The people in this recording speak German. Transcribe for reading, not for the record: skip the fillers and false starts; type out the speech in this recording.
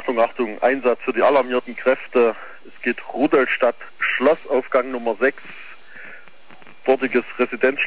Achtung, Achtung, Einsatz für die alarmierten Kräfte. Es geht Rudolstadt, Schlossaufgang Nummer 6, dortiges Residenzschloss.